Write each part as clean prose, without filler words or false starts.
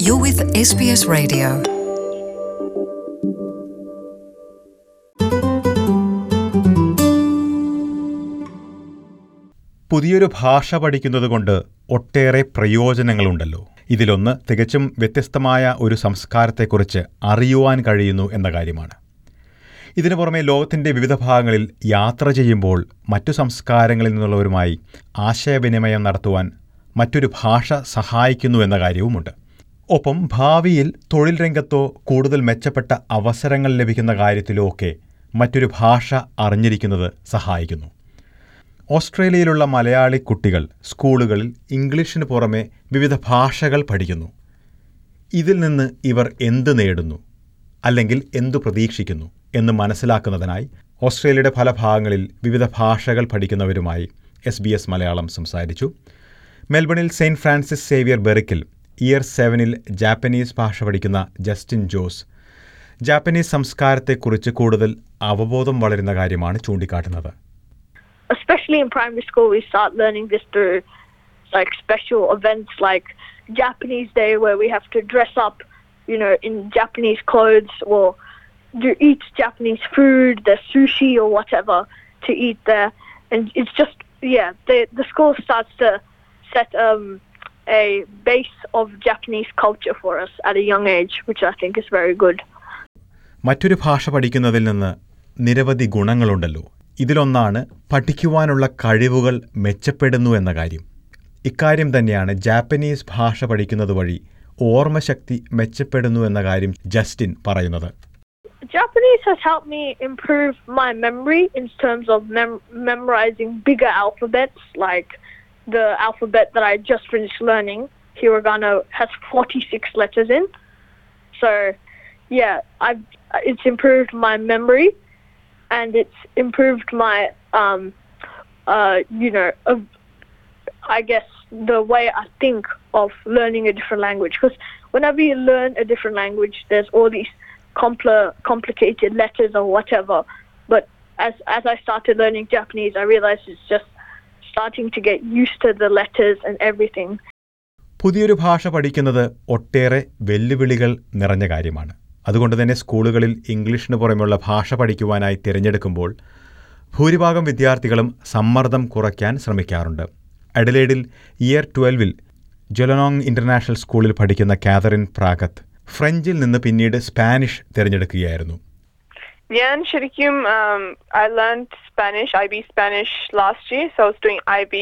You're with SBS Radio. പുതിയൊരു ഭാഷ പഠിക്കുന്നതുകൊണ്ട് ഒട്ടേറെ പ്രയോജനങ്ങളുണ്ടല്ലോ. ഇതിലൊന്ന് തികച്ചും വ്യത്യസ്തമായ ഒരു സംസ്കാരത്തെക്കുറിച്ച് അറിയുവാൻ കഴിയുന്നു എന്ന കാര്യമാണ്. ഇതിനു പുറമെ ലോകത്തിൻ്റെ വിവിധ ഭാഗങ്ങളിൽ യാത്ര ചെയ്യുമ്പോൾ മറ്റു സംസ്കാരങ്ങളിൽ നിന്നുള്ളവരുമായി ആശയവിനിമയം നടത്തുവാൻ മറ്റൊരു ഭാഷ സഹായിക്കുന്നു എന്ന കാര്യവുമുണ്ട്. ഒപ്പം ഭാവിയിൽ തൊഴിൽ രംഗത്തോ കൂടുതൽ മെച്ചപ്പെട്ട അവസരങ്ങൾ ലഭിക്കുന്ന കാര്യത്തിലോ ഒക്കെ മറ്റൊരു ഭാഷ അറിഞ്ഞിരിക്കുന്നത് സഹായിക്കുന്നു. ഓസ്ട്രേലിയയിലുള്ള മലയാളി കുട്ടികൾ സ്കൂളുകളിൽ ഇംഗ്ലീഷിന് പുറമെ വിവിധ ഭാഷകൾ പഠിക്കുന്നു. ഇതിൽ നിന്ന് ഇവർ എന്ത് നേടുന്നു, അല്ലെങ്കിൽ എന്തു പ്രതീക്ഷിക്കുന്നു എന്ന് മനസ്സിലാക്കുന്നതിനായി ഓസ്ട്രേലിയയുടെ പല ഭാഗങ്ങളിൽ വിവിധ ഭാഷകൾ പഠിക്കുന്നവരുമായി SBS മലയാളം സംസാരിച്ചു. മെൽബണിൽ സെയിൻറ്റ് ഫ്രാൻസിസ് സേവിയർ ബെറിക്കിൽ ഇയർ 7 ജാപ്പനീസ് ഭാഷ പഠിക്കുന്ന ജസ്റ്റിൻ ജോസ് ജാപ്പനീസ് സംസ്കാരത്തെക്കുറിച്ച് കൂടുതൽ അവബോധം വളരുന്ന കാര്യമാണ് ചൂണ്ടിക്കാട്ടുന്നത്. Especially in primary school, we start learning this through like special events like Japanese Day, where we have to dress up, in Japanese clothes, or eat Japanese food, the sushi or whatever to eat there. And it's just, the school starts to set a base of Japanese culture for us at a young age, which I think is very good. മറ്റൊരു ഭാഷ പഠിക്കുന്നതിൽ നിന്ന് നിരവധി ഗുണങ്ങളുണ്ടല്ലോ. ഇതിലൊന്നാണ് പഠിക്കുവാനുള്ള കഴിവുകൾ മെച്ചപ്പെടുന്നു എന്ന കാര്യം. ഇക്കാര്യം തന്നെയാണ് ജാപ്പനീസ് ഭാഷ പഠിക്കുന്നത് വഴി ഓർമ്മശക്തി മെച്ചപ്പെടുന്നു എന്ന കാര്യം ജസ്റ്റിൻ പറയുന്നത്. Japanese has helped me improve my memory in terms of memorizing bigger alphabets, like the alphabet that I just finished learning, hiragana, has 46 letters in. So, it's improved my memory. And it's improved my, I guess, the way I think of learning a different language. Because whenever you learn a different language, there's all these complicated letters or whatever. But as I started learning Japanese, I realized it's just starting to get used to the letters and everything. പുതിയൊരു ഭാഷ പഠിക്കുന്നത് ഒട്ടേറെ വെല്ലുവിളികൾ നിറഞ്ഞ കാര്യമാണ്. അതുകൊണ്ട് തന്നെ സ്കൂളുകളിൽ ഇംഗ്ലീഷിന് പുറമെയുള്ള ഭാഷ പഠിക്കുവാനായി തിരഞ്ഞെടുക്കുമ്പോൾ ഭൂരിഭാഗം വിദ്യാർത്ഥികളും സമ്മർദ്ദം കുറയ്ക്കാൻ ശ്രമിക്കാറുണ്ട്. അഡലേഡിൽ ഇയർ 12 ജൊലനോങ് ഇന്റർനാഷണൽ സ്കൂളിൽ പഠിക്കുന്ന കാതറിൻ പ്രാഗത്ത് ഫ്രഞ്ചിൽ നിന്ന് പിന്നീട് സ്പാനിഷ് തിരഞ്ഞെടുക്കുകയായിരുന്നു. ഞാൻ ശരിക്കും I learned Spanish, IB Spanish last year, so I was doing IB.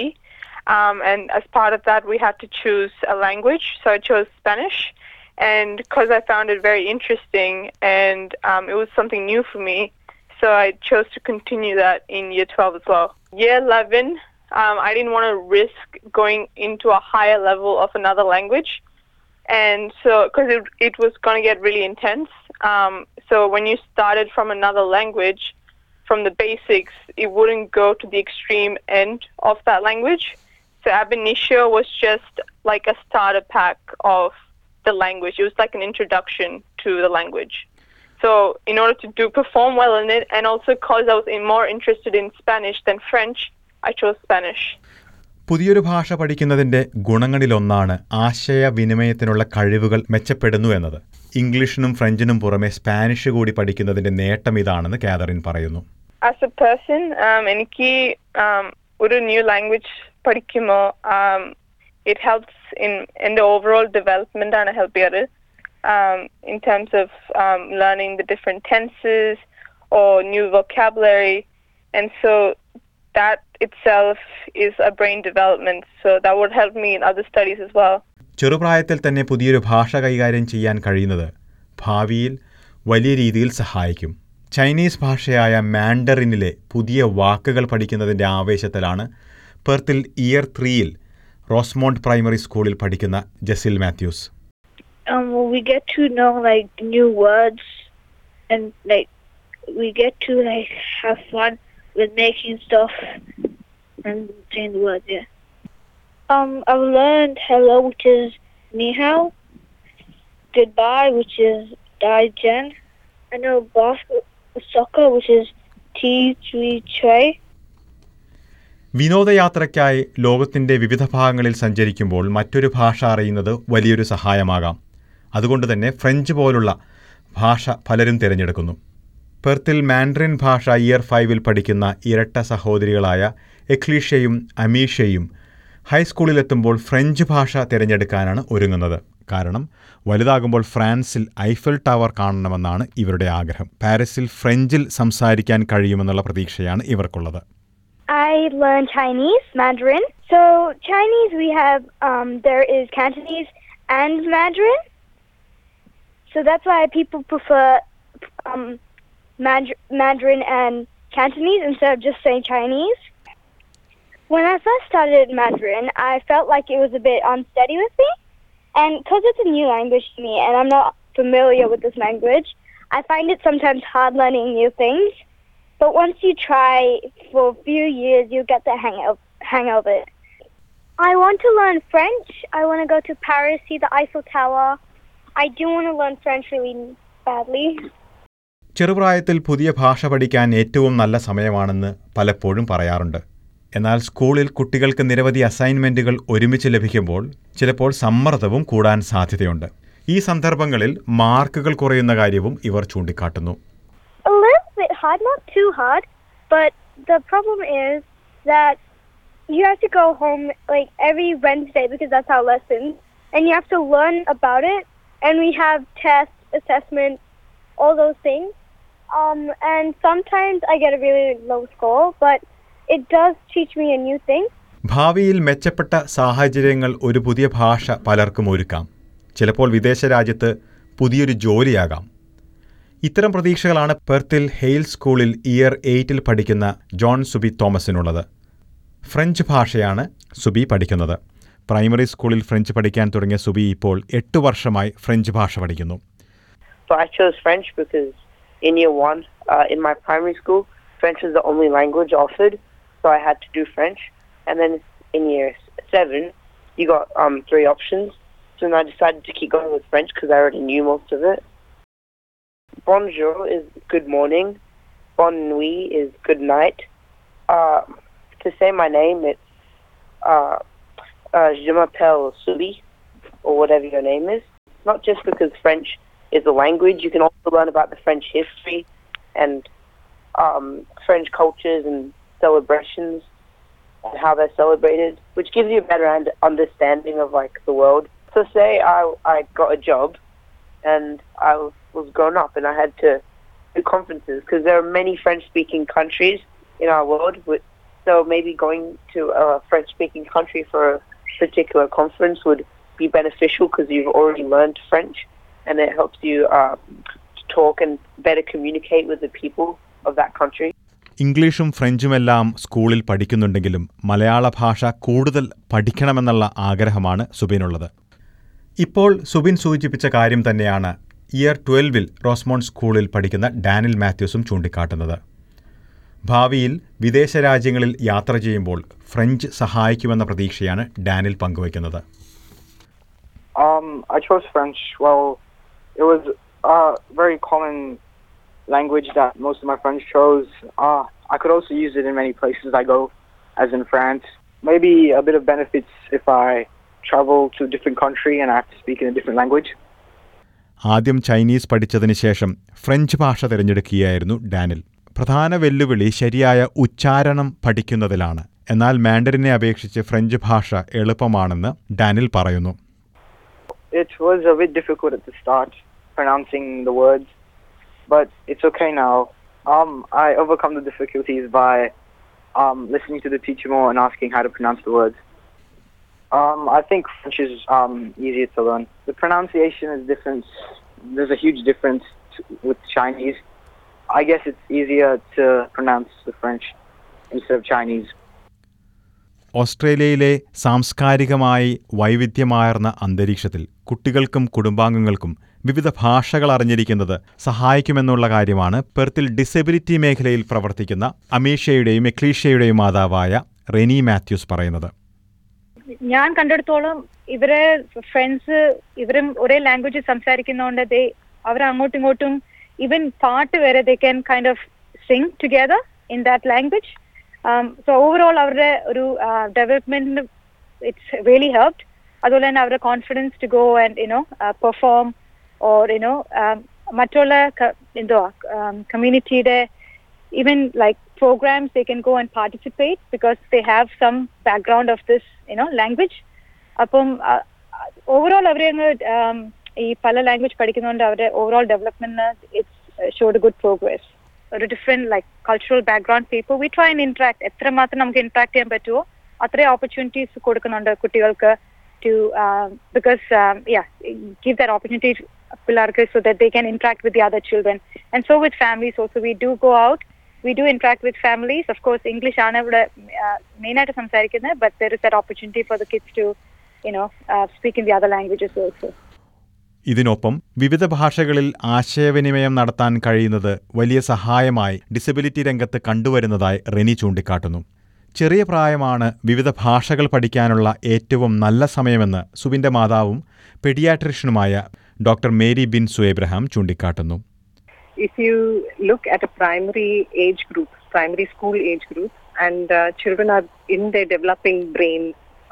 And as part of that, we had to choose a language, so I chose Spanish. And because I found it very interesting and it was something new for me, so I chose to continue that in year 12 as well. Year 11, I didn't want to risk going into a higher level of another language. And so, because it was going to get really intense. So when you started from another language, from the basics, it wouldn't go to the extreme end of that language. So ab initio was just like a starter pack of the language. It was like an introduction to the language. So in order to perform well in it, and also because I was more interested in Spanish than French, I chose Spanish. പുതിയൊരു ഭാഷ പഠിക്കുന്നതിന്റെ ഗുണങ്ങളിലൊന്നാണ് ആശയവിനിമയത്തിനുള്ള കഴിവുകൾ മെച്ചപ്പെടുന്നു എന്നത്. ഇംഗ്ലീഷിനും ഫ്രഞ്ചിനും പുറമെ Spanish കൂടി പഠിക്കുന്നതിന്റെ നേട്ടം ഇതാണെന്ന് കാതറിൻ പറയുന്നു. As a person, എനിക്ക് ഒരു new language പഠിക്കുമ്പോൾ it helps in the overall development and help you in terms of learning the different tenses or new vocabulary, and so that itself is a brain development, so that would help me in other studies as well. ചെറുപ്രായത്തിൽ തന്നെ പുതിയൊരു ഭാഷ കൈകാര്യം ചെയ്യാൻ കഴിയുന്നത് ഭാവിയിൽ വലിയ രീതിയിൽ സഹായിക്കും. ചൈനീസ് ഭാഷയായ മാൻഡറിനിലെ പുതിയ വാക്കുകൾ പഠിക്കുന്നതിന്റെ ആവേശത്തിലാണ് പെർത്തിൽ ഇയർ 3 റോസ്മോണ്ട് പ്രൈമറി സ്കൂളിൽ പഠിക്കുന്ന Jesil Mathews. We get to know new words, and we get to have fun with making stuff and saying the words. I've learned hello, which is ni hao, goodbye, which is dai jen. I know soccer, which is ti chui chui. വിനോദയാത്രയ്ക്കായി ലോകത്തിൻ്റെ വിവിധ ഭാഗങ്ങളിൽ സഞ്ചരിക്കുമ്പോൾ മറ്റൊരു ഭാഷ അറിയുന്നത് വലിയൊരു സഹായമാകാം. അതുകൊണ്ട് തന്നെ ഫ്രഞ്ച് പോലുള്ള ഭാഷ പലരും തിരഞ്ഞെടുക്കുന്നു. പെർത്തിൽ മാൻഡറിൻ ഭാഷ ഇയർ 5 പഠിക്കുന്ന ഇരട്ട സഹോദരികളായ എക്ലീഷയും അമീഷയും ഹൈസ്കൂളിലെത്തുമ്പോൾ ഫ്രഞ്ച് ഭാഷ തിരഞ്ഞെടുക്കാനാണ് ഒരുങ്ങുന്നത്. കാരണം വലുതാകുമ്പോൾ ഫ്രാൻസിൽ ഐഫൽ ടവർ കാണണമെന്നാണ് ഇവരുടെ ആഗ്രഹം. പാരീസിൽ ഫ്രഞ്ചിൽ സംസാരിക്കാൻ കഴിയുമെന്നുള്ള പ്രതീക്ഷയാണ് ഇവർക്കുള്ളത്. I learn Chinese, Mandarin. So Chinese we have, there is Cantonese and Mandarin. So that's why people prefer Mandarin and Cantonese instead of just saying Chinese. When I first started Mandarin, I felt like it was a bit unsteady with me. And because it's a new language to me and I'm not familiar with this language, I find it sometimes hard learning new things. But once you try for a few years, you get the hang of it. I want to learn French. I want to go to Paris, see the Eiffel Tower. I do want to learn French really badly. ചെറുപ്രായത്തിൽ പുതിയ ഭാഷ പഠിക്കാൻ ഏറ്റവും നല്ല സമയമാണെന്ന് പലപ്പോഴും പറയാറുണ്ട്. എന്നാൽ സ്കൂളിൽ കുട്ടികൾക്ക് നിരവധി അസൈൻമെന്റുകൾ ഒരുമിച്ച് ലഭിക്കുമ്പോൾ ചിലപ്പോൾ സമ്മർദ്ദവും കൂടാൻ സാധ്യതയുണ്ട്. ഈ സന്ദർഭങ്ങളിൽ മാർക്കുകൾ കുറയുന്ന കാര്യവും ഇവർ ചൂണ്ടിക്കാട്ടുന്നു. A little bit hard, not too hard, but the problem is that you have to go home like every Wednesday because that's our lessons, and you have to learn about it, and we have tests, assessments, all those things. And sometimes I get a really low score, but it does teach me a new thing. ഭാവിയിൽ മെച്ചപ്പെട്ട സാഹചര്യങ്ങൾ ഒരു പുതിയ ഭാഷ പലർക്കും ഒരുക്കാം. ചിലപ്പോൾ വിദേശ രാജ്യത്ത് പുതിയൊരു ജോലിയാകാം. ഇത്തരം പ്രതീക്ഷകളാണ് പെർത്തിൽ ഹെയിൽ സ്കൂളിൽ ഇയർ 8 പഠിക്കുന്ന ജോൺ സുബി തോമസിനുള്ളത്. ഫ്രഞ്ച് ഭാഷയാണ് സുബി പഠിക്കുന്നത്. പ്രൈമറി സ്കൂളിൽ ഫ്രഞ്ച് പഠിക്കാൻ തുടങ്ങിയ സുബി ഇപ്പോൾ 8 വർഷമായി ഫ്രഞ്ച് ഭാഷ പഠിക്കുന്നു. So I chose French because in year 1, in my primary school, French was the only language offered, so I had to do French. And then in year 7, you got 3 options, so then I decided to keep going with French because I already knew most of it. Bonjour is good morning. Bonne nuit is good night. To say my name, it's je m'appelle Subi, or whatever your name is. Not just because French is a language, you can also learn about the French history and French cultures and celebrations and how they're celebrated, which gives you a better understanding of like the world. So say I got a job and I was grown up and I had to do conferences because there are many French-speaking countries in our world. So maybe going to a French-speaking country for a particular conference would be beneficial because you've already learned French and it helps you to talk and better communicate with the people of that country. ഇംഗ്ലീഷും ഫ്രഞ്ചുമെല്ലാം സ്കൂളിൽ പഠിക്കുന്നുണ്ടെങ്കിലും മലയാള ഭാഷ കൂടുതൽ പഠിക്കണമെന്നുള്ള ആഗ്രഹമാണ് സുബിനുള്ളത്. ഇപ്പോൾ സുബിൻ സൂചിപ്പിച്ച കാര്യം തന്നെയാണ് year 12 റോസ്മോണ്ട് സ്കൂളിൽ പഠിക്കുന്ന ഡാനിൽ മാത്യൂസും ചൂണ്ടിക്കാട്ടുന്നത്. ഭാവിയിൽ വിദേശ രാജ്യങ്ങളിൽ യാത്ര ചെയ്യുമ്പോൾ ഫ്രഞ്ച് സഹായിക്കുമെന്ന പ്രതീക്ഷയാണ് ഡാനിൽ പങ്കുവയ്ക്കുന്നത്. I chose French. Well, it was a very common language that most of my friends chose. I could also use it in many places I go, as in France. Maybe a bit of benefits if I travel to a different country and I have to speak in a different language. ആദ്യം Chinese പഠിച്ചതിന് ശേഷം French ഭാഷ തിരഞ്ഞെടുക്കുകയായിരുന്നു Daniil. പ്രധാന വെല്ലുവിളി ശരിയായ ഉച്ചാരണം പഠിക്കുന്നതിലാണ്. എന്നാൽ മാൻഡറിനെ അപേക്ഷിച്ച് ഫ്രഞ്ച് ഭാഷ എളുപ്പമാണെന്ന് ഡാനിൽ പറയുന്നു. It was a bit difficult at the start, pronouncing the words, but it's okay now. I overcome the difficulties by listening to the teacher more and asking how to pronounce the words. I think French is easier to learn. The pronunciation is different. There's a huge difference with Chinese. I guess it's easier to pronounce the French instead of Chinese. ഓസ്ട്രേലിയയിലെ സാംസ്കാരികമായി വൈവിധ്യമാർന്ന അന്തരീക്ഷത്തിൽ കുട്ടികൾക്കും കുടുംബാംഗങ്ങൾക്കും വിവിധ ഭാഷകൾ അറിഞ്ഞിരിക്കുന്നത് സഹായിക്കുമെന്നുള്ള കാര്യമാണ് പെർത്തിൽ ഡിസബിലിറ്റി മേഖലയിൽ പ്രവർത്തിക്കുന്ന അമീഷയുടെയും എക്ലീഷയുടെയും മാതാവായ റെനി മാത്യൂസ് പറയുന്നത്. ഞാൻ കണ്ടെടുത്തോളം ഇവരെ ഫ്രണ്ട്സ് ഇവരും ഒരേ ലാംഗ്വേജ് സംസാരിക്കുന്നതുകൊണ്ട് അവർ അങ്ങോട്ടും ഇങ്ങോട്ടും ഈവൻ പാട്ട് വരെ they can kind of sing together in that language. So overall അവരുടെ ഒരു development it's really helped. അതുപോലെ തന്നെ അവരുടെ confidence to go and perform or മറ്റുള്ള കമ്മ്യൂണിറ്റിയുടെ even like programs they can go and participate because they have some background of this language. Appam overall avare ee pala language padikkunnonde avare overall development it's showed a good progress. Or a different like cultural background people we try and interact etra maathram namukku interact cheyan pattuvo athre opportunities kodukkunnunde kuttikalkku to because give that opportunity pillarku so that they can interact with the other children. And so with families also we do go out, we do interact with families. Of course English aanu avada main aayittu samsarikkunne, but there is that opportunity for the kids to speak in the other languages also. ഇതിനൊപ്പം വിവിധ ഭാഷകളിൽ ആശയവിനിമയം നടത്താൻ കഴിയുന്നത് വലിയ സഹായമായി disability രംഗത്ത് കണ്ടുവരുന്നതായി റെനി ചൂണ്ടിക്കാട്ടുന്നു. ചെറിയ പ്രായമാണ് വിവിധ ഭാഷകൾ പഠിക്കാനുള്ള ഏറ്റവും നല്ല സമയമെന്ന് സുബിന്റെ മാതാവും പെഡിയാട്രിഷ്യനുമായ ഡോക്ടർ മേരി ബിൻസു എബ്രഹാം ചൂണ്ടിക്കാട്ടുന്നു. If you look at a primary school age group, and children are in their developing brain,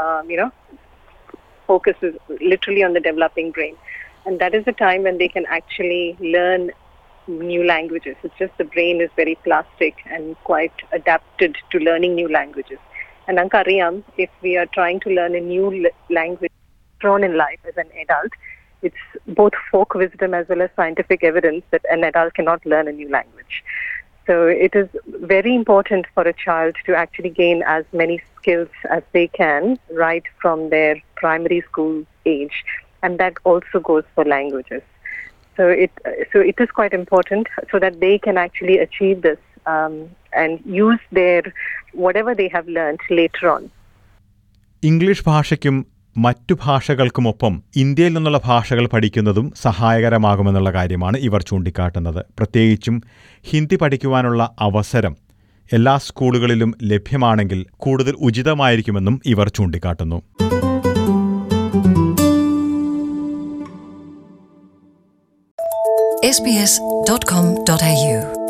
focus is literally on the developing brain. And that is the time when they can actually learn new languages. It's just the brain is very plastic and quite adapted to learning new languages. And Ankariyam, if we are trying to learn a new language thrown in life as an adult, it's both folk wisdom as well as scientific evidence that an adult cannot learn a new language. So it is very important for a child to actually gain as many skills as they can right from their primary school age. And that also goes for languages. So it is quite important so that they can actually achieve this and use their whatever they have learned later on. English ഭാഷയ്ക്കും മറ്റു ഭാഷകൾക്കുമൊപ്പം ഇന്ത്യയിൽ നിന്നുള്ള ഭാഷകൾ പഠിക്കുന്നതും സഹായകരമാകുമെന്നുള്ള കാര്യമാണ് ഇവർ ചൂണ്ടിക്കാട്ടുന്നത്. പ്രത്യേകിച്ചും ഹിന്ദി പഠിക്കുവാനുള്ള അവസരം എല്ലാ സ്കൂളുകളിലും ലഭ്യമാണെങ്കിൽ കൂടുതൽ ഉചിതമായിരിക്കുമെന്നും ഇവർ ചൂണ്ടിക്കാട്ടുന്നു. sbs.com.au